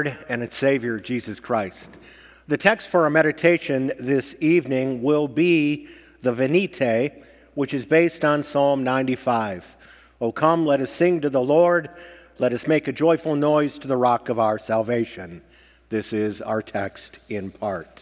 Lord and its Savior, Jesus Christ. The text for our meditation this evening will be the Venite, which is based on Psalm 95. O come, let us sing to the Lord. Let us make a joyful noise to the rock of our salvation. This is our text in part.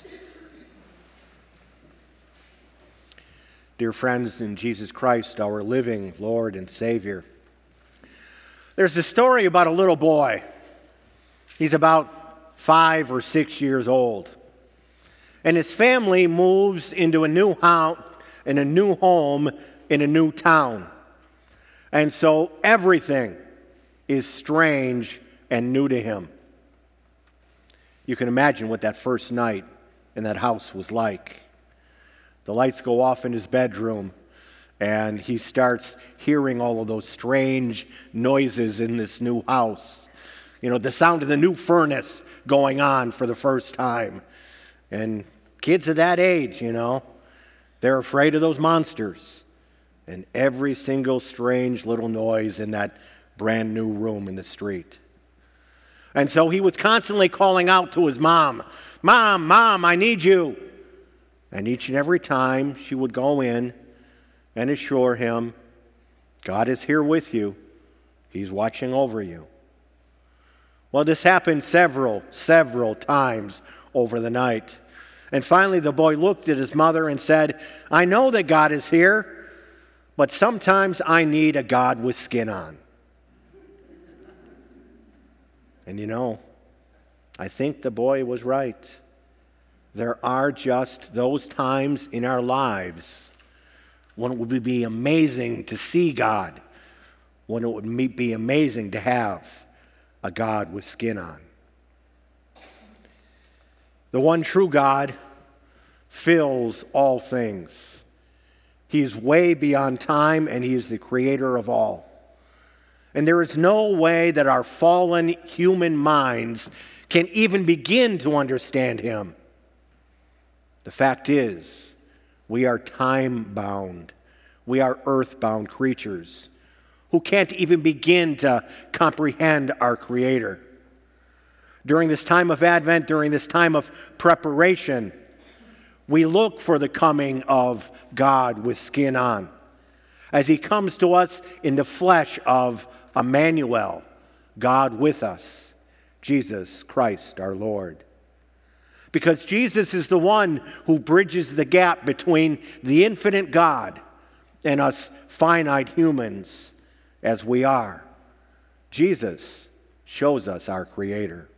Dear friends in Jesus Christ, our living Lord and Savior, there's a story about a little boy. He's about 5 or 6 years old. And his family moves into a new house, in a new home, in a new town. And so everything is strange and new to him. You can imagine what that first night in that house was like. The lights go off in his bedroom, and he starts hearing all of those strange noises in this new house. You know, the sound of the new furnace going on for the first time. And kids of that age, they're afraid of those monsters. And every single strange little noise in that brand new room in the street. And so he was constantly calling out to his mom, Mom, I need you. And each and every time she would go in and assure him, God is here with you. He's watching over you. Well, this happened several times over the night. And finally the boy looked at his mother and said, I know that God is here, but sometimes I need a God with skin on. And I think the boy was right. There are just those times in our lives when it would be amazing to see God, when it would be amazing to have a God with skin on. The one true God fills all things. He is way beyond time, and He is the creator of all. And there is no way that our fallen human minds can even begin to understand Him. The fact is, we are time-bound. We are earth-bound creatures who can't even begin to comprehend our Creator. During this time of Advent, during this time of preparation, we look for the coming of God with skin on, as He comes to us in the flesh of Emmanuel, God with us, Jesus Christ our Lord. Because Jesus is the one who bridges the gap between the infinite God and us finite humans as we are. Jesus shows us our Creator.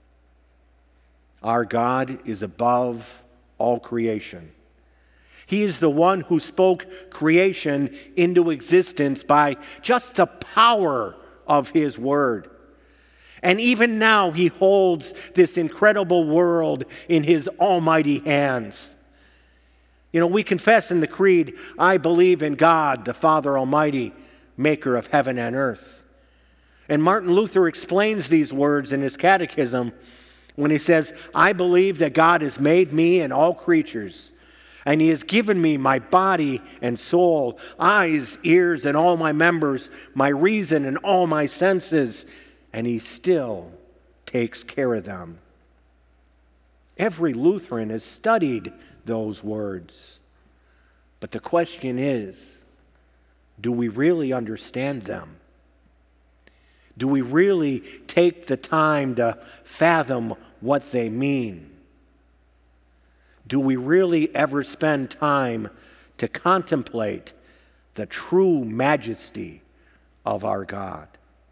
Our God is above all creation. He is the one who spoke creation into existence by just the power of His Word. And even now, He holds this incredible world in His almighty hands. We confess in the Creed, I believe in God, the Father Almighty, maker of heaven and earth. And Martin Luther explains these words in his catechism when he says, I believe that God has made me and all creatures, and He has given me my body and soul, eyes, ears, and all my members, my reason and all my senses, and He still takes care of them. Every Lutheran has studied those words. But the question is, do we really understand them? Do we really take the time to fathom what they mean? Do we really ever spend time to contemplate the true majesty of our God?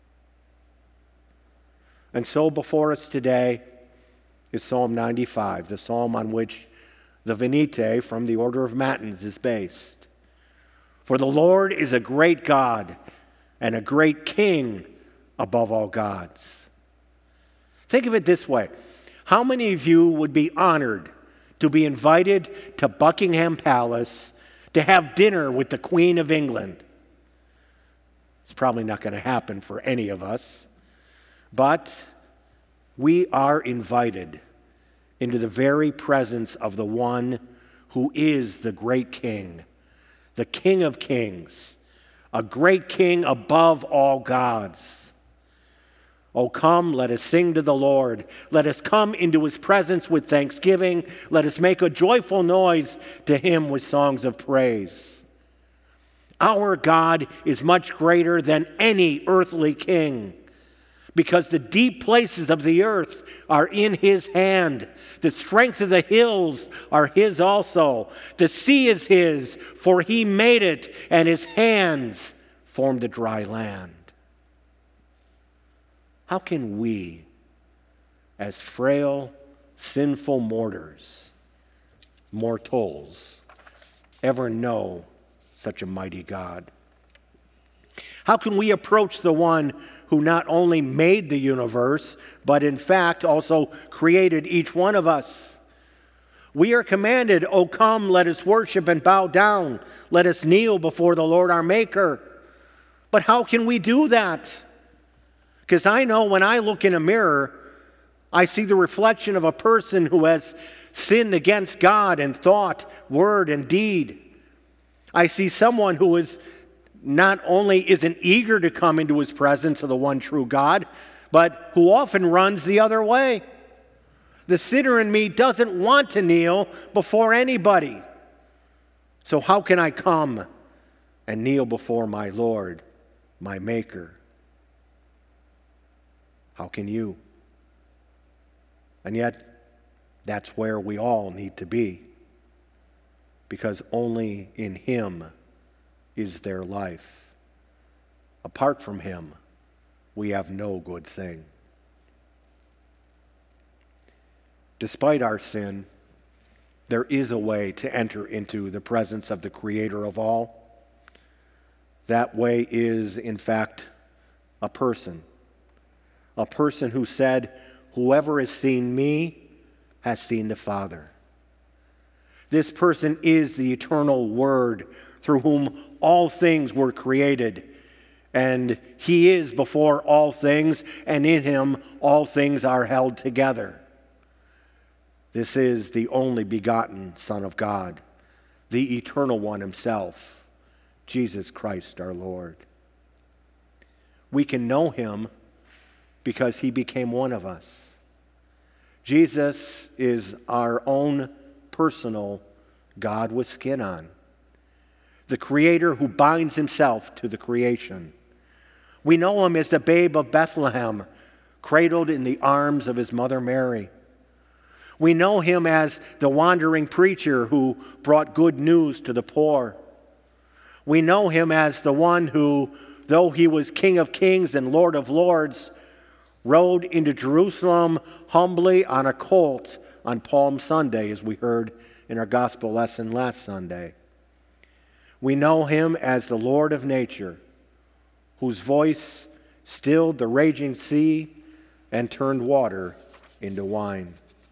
And so before us today is Psalm 95, the psalm on which the Venite from the order of Matins is based. For the Lord is a great God and a great King above all gods. Think of it this way. How many of you would be honored to be invited to Buckingham Palace to have dinner with the Queen of England? It's probably not going to happen for any of us. But we are invited into the very presence of the one who is the great King, the King of Kings, a great King above all gods. Oh, come, let us sing to the Lord. Let us come into his presence with thanksgiving. Let us make a joyful noise to him with songs of praise. Our God is much greater than any earthly king, because the deep places of the earth are in his hand. The strength of the hills are his also. The sea is his, for he made it, and his hands formed the dry land. How can we, as frail, sinful mortals, ever know such a mighty God? How can we approach the one who not only made the universe, but in fact also created each one of us? We are commanded, "Oh, come, let us worship and bow down. Let us kneel before the Lord our Maker." But how can we do that? Because I know when I look in a mirror, I see the reflection of a person who has sinned against God in thought, word, and deed. I see someone who is not only isn't eager to come into his presence of the one true God, but who often runs the other way. The sinner in me doesn't want to kneel before anybody. So how can I come and kneel before my Lord, my Maker? How can you? And yet, that's where we all need to be, because only in him is there life. Apart from him, we have no good thing. Despite our sin, there is a way to enter into the presence of the Creator of all. That way is, in fact, a person who said, "Whoever has seen me has seen the Father." This person is the eternal Word through whom all things were created, and he is before all things, and in him all things are held together. This is the only begotten Son of God, the eternal one himself, Jesus Christ our Lord. We can know him because he became one of us. Jesus is our own personal God with skin on, the Creator who binds himself to the creation. We know him as the babe of Bethlehem, cradled in the arms of his mother Mary. We know him as the wandering preacher who brought good news to the poor. We know him as the one who, though he was King of Kings and Lord of Lords, rode into Jerusalem humbly on a colt on Palm Sunday, as we heard in our gospel lesson last Sunday. We know him as the Lord of nature, whose voice stilled the raging sea and turned water into wine.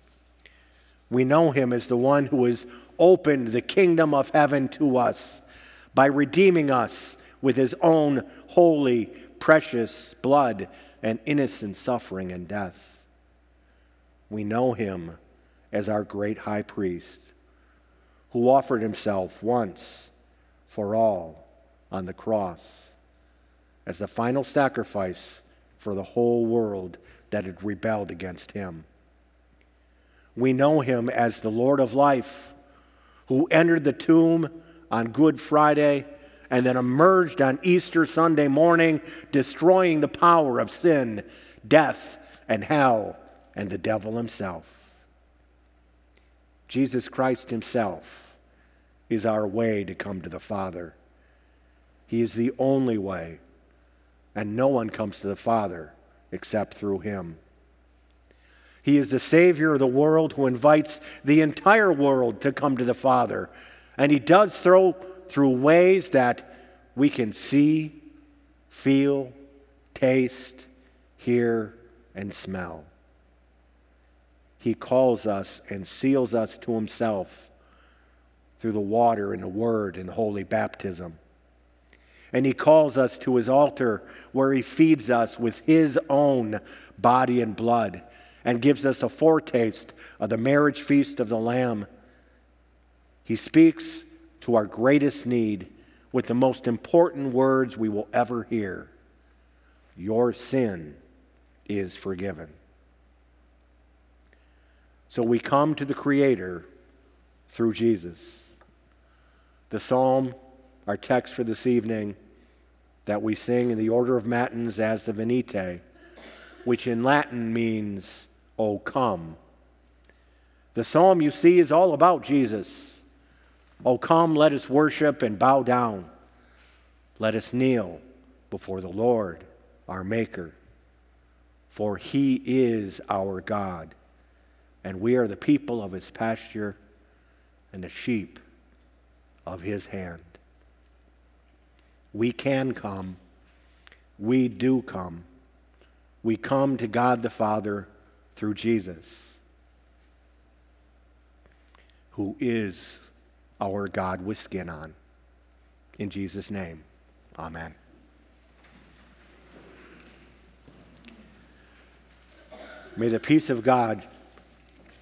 We know him as the one who has opened the kingdom of heaven to us by redeeming us with his own holy, precious blood and innocent suffering and death. We know him as our great high priest, who offered himself once for all on the cross as the final sacrifice for the whole world that had rebelled against him. We know him as the Lord of life, who entered the tomb on Good Friday and then emerged on Easter Sunday morning, destroying the power of sin, death, and hell, and the devil himself. Jesus Christ himself is our way to come to the Father. He is the only way, and no one comes to the Father except through him. He is the Savior of the world who invites the entire world to come to the Father, and he does so through ways that we can see, feel, taste, hear, and smell. He calls us and seals us to himself through the water and the word and the holy baptism. And he calls us to his altar, where he feeds us with his own body and blood and gives us a foretaste of the marriage feast of the Lamb. He speaks to our greatest need with the most important words we will ever hear. Your sin is forgiven. So we come to the Creator through Jesus. The psalm, our text for this evening, that we sing in the order of matins as the Venite, which in Latin means, "O come." The psalm, you see, is all about Jesus. "O come, let us worship and bow down. Let us kneel before the Lord, our Maker. For He is our God, and we are the people of His pasture and the sheep of His hand." We can come. We do come. We come to God the Father through Jesus, who is our God with skin on. In Jesus' name, amen. May the peace of God